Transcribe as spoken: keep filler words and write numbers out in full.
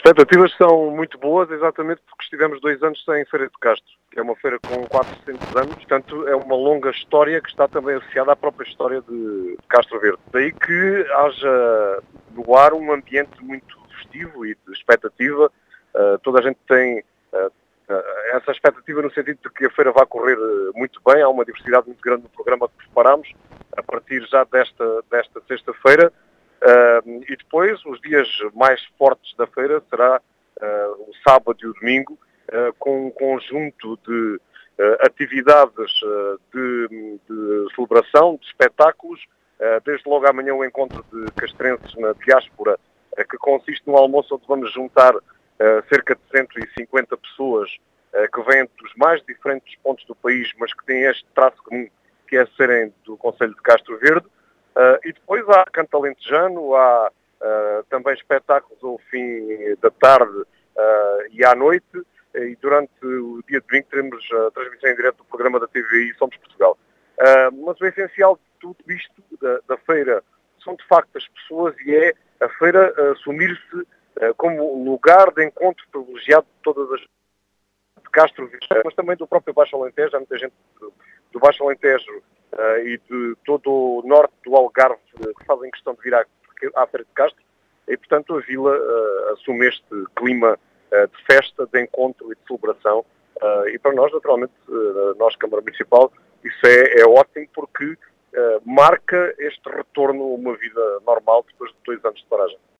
expectativas são muito boas, exatamente porque estivemos dois anos sem Feira de Castro, que é uma feira com quatrocentos anos, portanto é uma longa história que está também associada à própria história de Castro Verde. Daí que haja no ar um ambiente muito festivo e de expectativa. Uh, toda a gente tem uh, uh, essa expectativa no sentido de que a feira vai correr muito bem. Há uma diversidade muito grande no programa que preparamos a partir já desta, desta sexta-feira. Uh, e depois, os dias mais fortes da feira será uh, o sábado e o domingo, uh, com um conjunto de uh, atividades uh, de, de celebração, de espetáculos, uh, desde logo amanhã o encontro de castrenses na diáspora, uh, que consiste num almoço onde vamos juntar uh, cerca de cento e cinquenta pessoas uh, que vêm dos mais diferentes pontos do país, mas que têm este traço comum, que é serem do concelho de Castro Verde. Uh, e depois há canto alentejano, há uh, também espetáculos ao fim da tarde uh, e à noite, e durante o dia de domingo teremos a transmissão em direto do programa da T V I Somos Portugal. Uh, mas o essencial de tudo isto, da, da feira, são de facto as pessoas, e é a feira uh, assumir-se uh, como lugar de encontro privilegiado de todas as de Castro Verde, mas também do próprio Baixo Alentejo. Há muita gente do, do Baixo Alentejo Uh, e de todo o norte do Algarve uh, que fazem questão de vir à, à Feira de Castro, e portanto a vila uh, assume este clima uh, de festa, de encontro e de celebração, uh, e para nós, naturalmente, uh, nós Câmara Municipal, isso é, é ótimo, porque uh, marca este retorno a uma vida normal depois de dois anos de paragem.